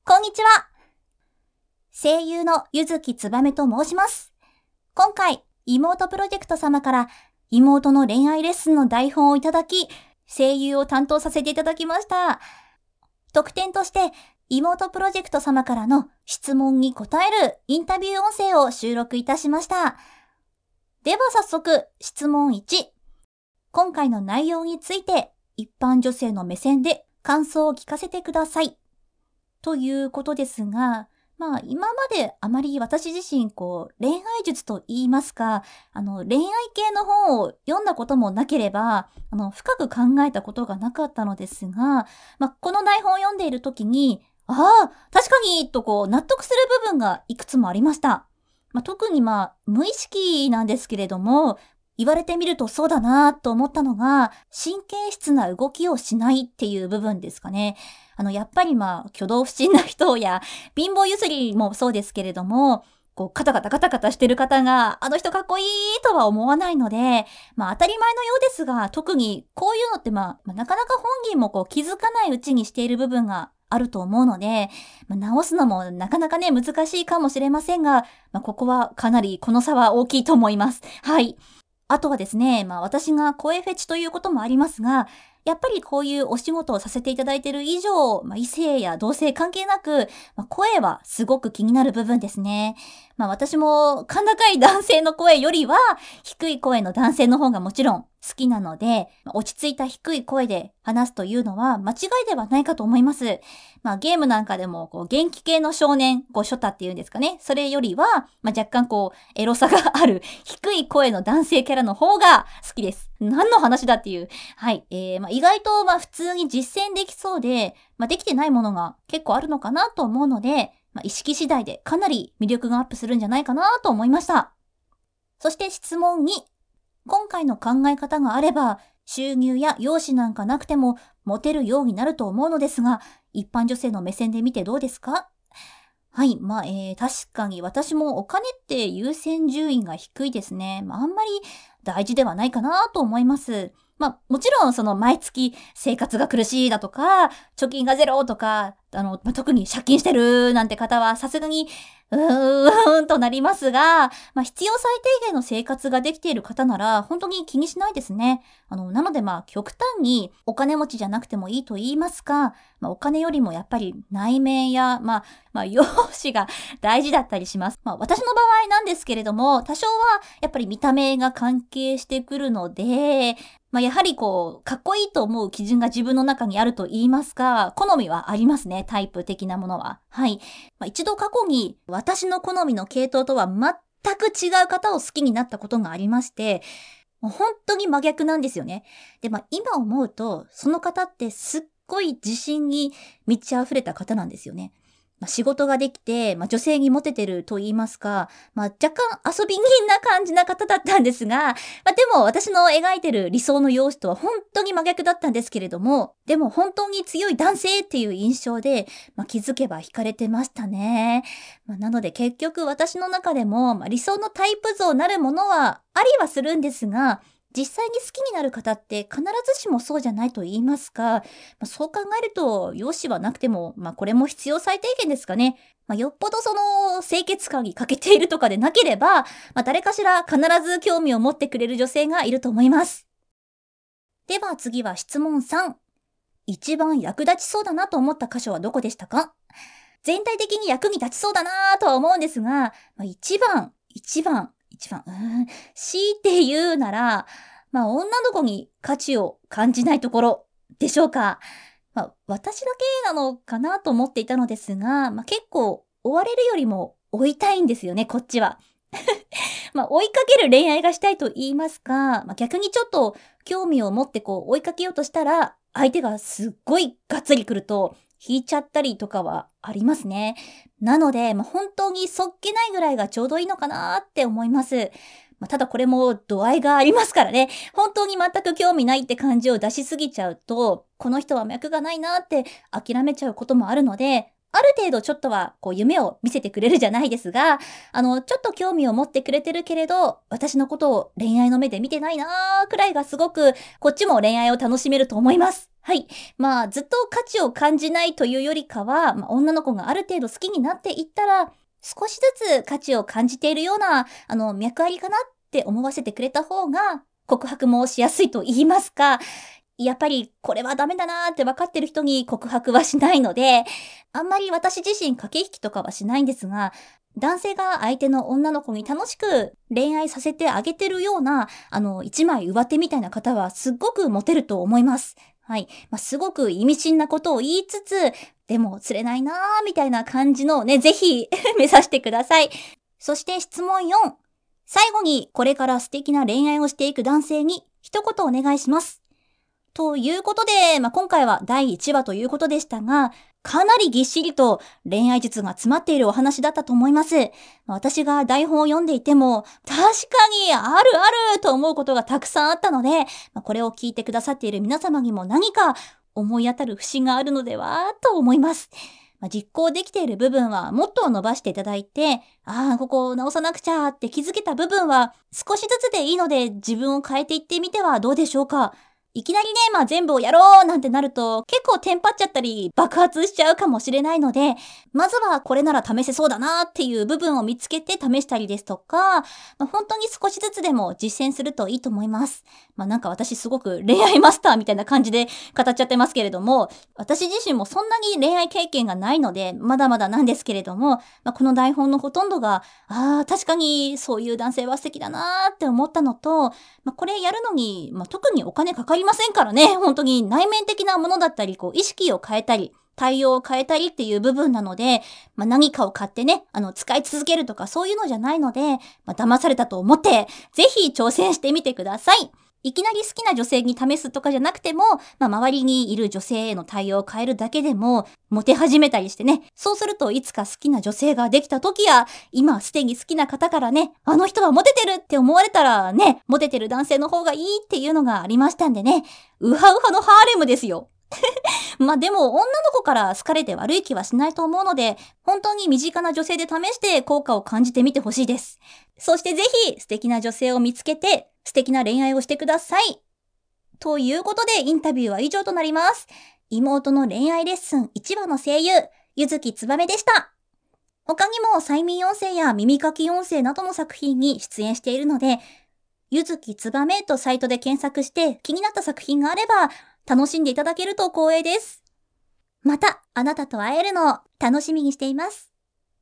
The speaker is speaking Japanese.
こんにちは。声優のゆずきつばめと申します。今回、妹プロジェクト様から妹の恋愛レッスンの台本をいただき、声優を担当させていただきました。特典として、妹プロジェクト様からの質問に答えるインタビュー音声を収録いたしました。では早速、質問1。今回の内容について、一般女性の目線で感想を聞かせてください。ということですが、今まであまり私自身恋愛術と言いますか、恋愛系の本を読んだこともなければ、深く考えたことがなかったのですが、この台本を読んでいるときに、確かにと納得する部分がいくつもありました。特に無意識なんですけれども、言われてみるとそうだなと思ったのが、神経質な動きをしないっていう部分ですかね。やっぱり挙動不審な人や、貧乏ゆすりもそうですけれども、カタカタしてる方が、あの人かっこいいとは思わないので、当たり前のようですが、特にこういうのってなかなか本人も気づかないうちにしている部分があると思うので、直すのもなかなかね、難しいかもしれませんが、ここはかなりこの差は大きいと思います。はい。あとはですね、私が声フェチということもありますが、やっぱりこういうお仕事をさせていただいている以上、異性や同性関係なく、声はすごく気になる部分ですね。私も甲高い男性の声よりは、低い声の男性の方がもちろん好きなので、落ち着いた低い声で話すというのは間違いではないかと思います。ゲームなんかでも元気系の少年、ショタっていうんですかね。それよりは、若干エロさがある低い声の男性キャラの方が好きです。何の話だっていう。はい。意外と普通に実践できそうで、できてないものが結構あるのかなと思うので、意識次第でかなり魅力がアップするんじゃないかなと思いました。そして質問2。今回の考え方があれば、収入や容姿なんかなくてもモテるようになると思うのですが、一般女性の目線で見てどうですか？はい。確かに私もお金って優先順位が低いですね。あんまり大事ではないかなと思います。もちろん毎月生活が苦しいだとか、貯金がゼロとか、特に借金してるなんて方はさすがに、となりますが、必要最低限の生活ができている方なら、本当に気にしないですね。なので極端にお金持ちじゃなくてもいいと言いますか、お金よりもやっぱり内面や、容姿が大事だったりします。私の場合なんですけれども、多少はやっぱり見た目が関係してくるので、やはりかっこいいと思う基準が自分の中にあると言いますか、好みはありますね、タイプ的なものは。はい。一度過去に私の好みの系統とは全く違う方を好きになったことがありまして、もう本当に真逆なんですよね。で、今思うと、その方ってすっごい自信に満ち溢れた方なんですよね。仕事ができて、女性にモテてると言いますか、若干遊び人な感じな方だったんですが、でも私の描いてる理想の容姿とは本当に真逆だったんですけれども、でも本当に強い男性っていう印象で、気づけば惹かれてましたね。なので結局私の中でも、理想のタイプ像なるものはありはするんですが、実際に好きになる方って必ずしもそうじゃないと言いますか、そう考えると、容姿はなくても、これも必要最低限ですかね。よっぽど清潔感に欠けているとかでなければ、誰かしら必ず興味を持ってくれる女性がいると思います。では次は質問3。一番役立ちそうだなと思った箇所はどこでしたか？全体的に役に立ちそうだなとは思うんですが、一番、強いて言うなら、女の子に価値を感じないところでしょうか。私だけなのかなと思っていたのですが、結構追われるよりも追いたいんですよね、こっちは。追いかける恋愛がしたいと言いますか、逆にちょっと興味を持って追いかけようとしたら、相手がすっごいがっつり来ると、引いちゃったりとかはありますね。なので、本当にそっけないぐらいがちょうどいいのかなって思います。ただこれも度合いがありますからね。本当に全く興味ないって感じを出しすぎちゃうと、この人は脈がないなって諦めちゃうこともあるので、 ある程度ちょっとは夢を見せてくれるじゃないですが、ちょっと興味を持ってくれてるけれど、私のことを恋愛の目で見てないなーくらいがすごく、こっちも恋愛を楽しめると思います。はい。ずっと価値を感じないというよりかは、女の子がある程度好きになっていったら、少しずつ価値を感じているような、脈ありかなって思わせてくれた方が、告白もしやすいと言いますか、やっぱりこれはダメだなーって分かってる人に告白はしないので、あんまり私自身駆け引きとかはしないんですが、男性が相手の女の子に楽しく恋愛させてあげてるような、一枚上手みたいな方はすっごくモテると思います。はい。すごく意味深なことを言いつつ、でも釣れないなーみたいな感じのね、ぜひ目指してください。そして質問4。最後にこれから素敵な恋愛をしていく男性に一言お願いします。ということで、今回は第1話ということでしたが、かなりぎっしりと恋愛術が詰まっているお話だったと思います。私が台本を読んでいても、確かにあるあると思うことがたくさんあったので、これを聞いてくださっている皆様にも何か思い当たる節があるのではと思います。実行できている部分はもっと伸ばしていただいて、ここを直さなくちゃって気づけた部分は少しずつでいいので自分を変えていってみてはどうでしょうか。いきなりね、全部をやろうなんてなると結構テンパっちゃったり爆発しちゃうかもしれないので、まずはこれなら試せそうだなっていう部分を見つけて試したりですとか、本当に少しずつでも実践するといいと思います。なんか私すごく恋愛マスターみたいな感じで語っちゃってますけれども、私自身もそんなに恋愛経験がないので、まだまだなんですけれども、この台本のほとんどが、確かにそういう男性は素敵だなーって思ったのと、これやるのに、特にお金かかりませんからね、本当に内面的なものだったり、意識を変えたり、対応を変えたりっていう部分なので、何かを買ってね、使い続けるとかそういうのじゃないので、騙されたと思って、ぜひ挑戦してみてください。いきなり好きな女性に試すとかじゃなくても、周りにいる女性への対応を変えるだけでも、モテ始めたりしてね、そうするといつか好きな女性ができた時や、今すでに好きな方からね、あの人はモテてるって思われたらね、モテてる男性の方がいいっていうのがありましたんでね、ウハウハのハーレムですよ。でも女の子から好かれて悪い気はしないと思うので、本当に身近な女性で試して効果を感じてみてほしいです。そしてぜひ素敵な女性を見つけて素敵な恋愛をしてください。ということでインタビューは以上となります。妹の恋愛レッスン1話の声優、ゆずきつばめでした。他にも催眠音声や耳かき音声などの作品に出演しているので、ゆずきつばめとサイトで検索して気になった作品があれば楽しんでいただけると光栄です。またあなたと会えるのを楽しみにしています。